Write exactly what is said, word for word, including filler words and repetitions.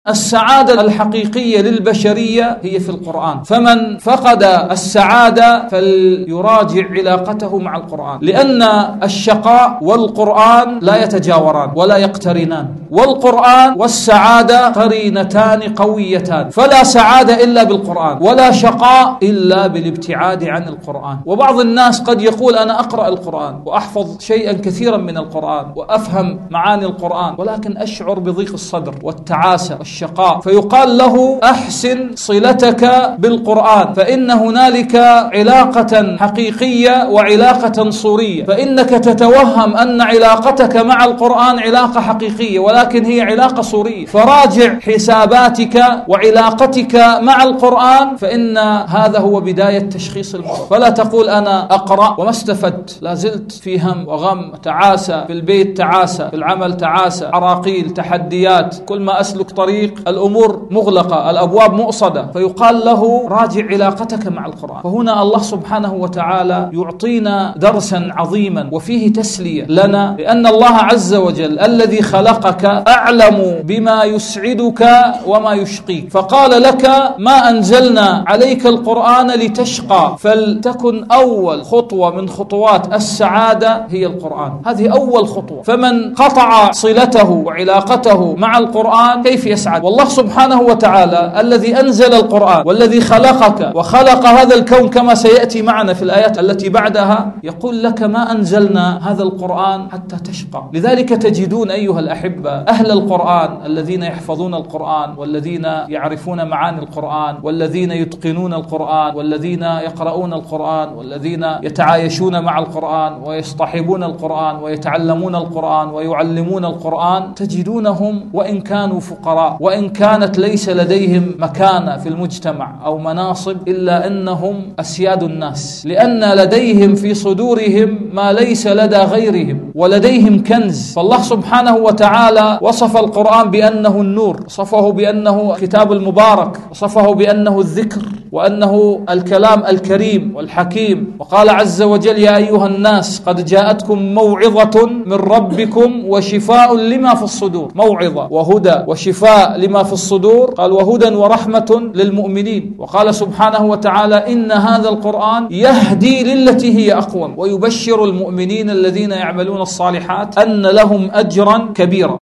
السعادة الحقيقية للبشرية هي في القرآن، فمن فقد السعادة فليراجع علاقته مع القرآن، لأن الشقاء والقرآن لا يتجاوران ولا يقترنان، والقرآن والسعادة قرينتان قويتان، فلا سعادة إلا بالقرآن ولا شقاء إلا بالابتعاد عن القرآن. وبعض الناس قد يقول أنا أقرأ القرآن وأحفظ شيئا كثيرا من القرآن وأفهم معاني القرآن، ولكن أشعر بضيق الصدر والتعاسة الشقاء، فيقال له أحسن صلتك بالقرآن، فإن هنالك علاقة حقيقية وعلاقة صورية، فإنك تتوهم أن علاقتك مع القرآن علاقة حقيقية ولكن هي علاقة صورية، فراجع حساباتك وعلاقتك مع القرآن، فإن هذا هو بداية تشخيص المرض. فلا تقول أنا أقرأ وما استفدت، لازلت في هم وغم، تعاسة في البيت، تعاسة في العمل، تعاسة، عراقيل، تحديات، كل ما أسلك طريق الأمور مغلقة، الأبواب مؤصدة، فيقال له راجع علاقتك مع القرآن. فهنا الله سبحانه وتعالى يعطينا درسا عظيما وفيه تسلية لنا، لأن الله عز وجل الذي خلقك أعلم بما يسعدك وما يشقيك، فقال لك ما أنزلنا عليك القرآن لتشقى، فلتكن أول خطوة من خطوات السعادة هي القرآن، هذه أول خطوة. فمن قطع صلته وعلاقته مع القرآن كيف يسعد؟ والله سبحانه وتعالى الذي أنزل القرآن والذي خلقك وخلق هذا الكون كما سيأتي معنا في الآيات التي بعدها، يقول لك ما أنزلنا هذا القرآن حتى تشقى. لذلك تجدون أيها الأحبة أهل القرآن الذين يحفظون القرآن والذين يعرفون معاني القرآن والذين يتقنون القرآن والذين يقرؤون القرآن والذين يتعايشون مع القرآن ويصطحبون القرآن ويتعلمون القرآن ويعلمون القرآن، تجدونهم وإن كانوا فقراء وإن كانت ليس لديهم مكانة في المجتمع أو مناصب، إلا أنهم أسياد الناس، لأن لديهم في صدورهم ما ليس لدى غيرهم ولديهم كنز. فالله سبحانه وتعالى وصف القرآن بأنه النور، وصفه بأنه الكتاب المبارك، وصفه بأنه الذكر وأنه الكلام الكريم والحكيم، وقال عز وجل يا أيها الناس قد جاءتكم موعظة من ربكم وشفاء لما في الصدور، موعظة وهدى وشفاء لما في الصدور، قال وهدى ورحمة للمؤمنين. وقال سبحانه وتعالى إن هذا القرآن يهدي للتي هي أقوم ويبشر المؤمنين الذين يعملون الصالحات أن لهم أجرا كبيرا.